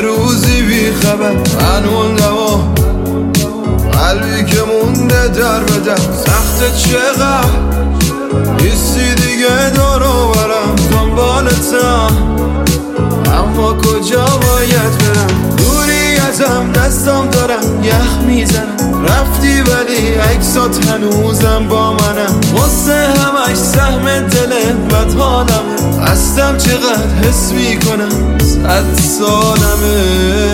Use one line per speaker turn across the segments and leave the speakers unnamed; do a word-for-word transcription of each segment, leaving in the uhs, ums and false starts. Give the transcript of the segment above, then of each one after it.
روزی بی خبر، من موندم قلبی که مونده در بدر. سخت چقدر نیستی دیگه دارو برم دنبالتم، اما کجا باید برم؟ دوری ازم دستم دارم یخ میزنم، رفتی ولی عکسات هنوزم با منم. غصه همش سهم دل بد حالمه، هستم چقدر حس میکنم صد سالمه.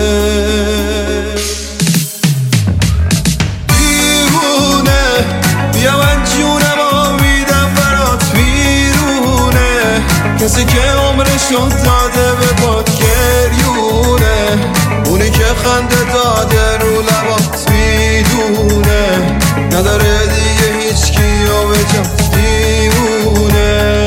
دیوونه بیا من جونم آمیدم برات بیرونه، کسی که عمرشو داده به باد گریونه، اونی که خنده داده رو لبات میدونه، نداره دیگه هیچ کیو به جات دیوونه.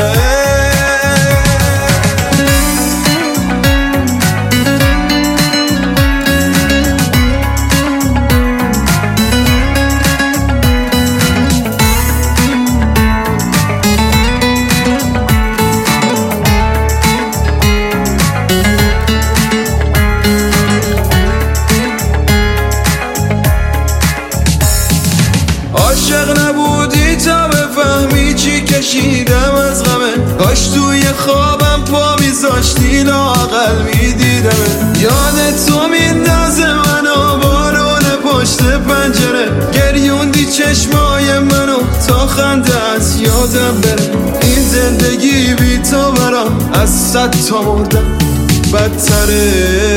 عاشق نبودی تا بفهمی چی کشیدم از غمه، کاش توی خوابم پا میذاشتی لااقل میدیدم. یاد تو میندازه منو بارون پشت پنجره، گریوندی چشمای منو تا خنده از یادم بره. این زندگی بی تو برام از صد تا مردم بدتره.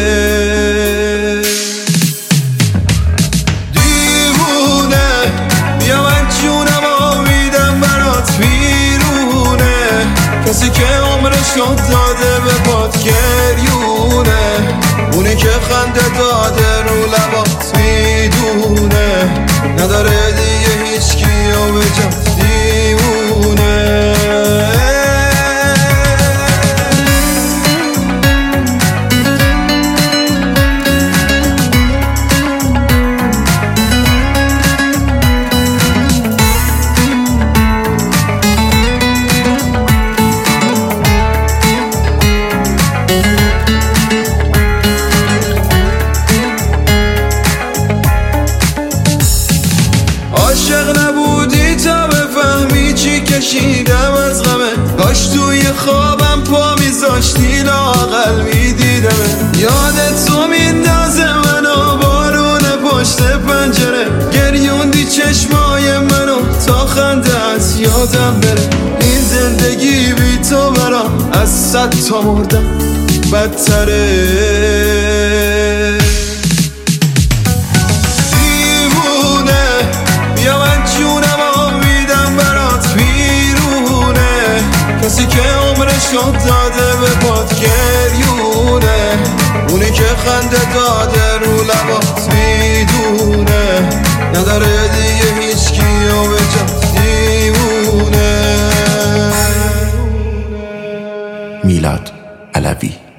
کسی که عمرشو داده به باد گریونه، اونی که خنده داده رو لبات میدونه، نداره دیگه هیچ کیو به جات دیوونه. عاشق نبودی تا بفهمی چی کشیدم از غمه، کاش توی خوابم پا میذاشتی لااقل میدیدمه. یاد تو میندازه منو بارون پشت پنجره، گریوندی چشمای منو تا خنده از یادم بره. این زندگی بی تو برام از صد تا مردم بدتره. کسی که عمرشو داده به باد گریونه، اونی که خنده داده رو لبات میدونه، نداره دیگه هیچ کیو به جات دیوونه.
میلاد علوی.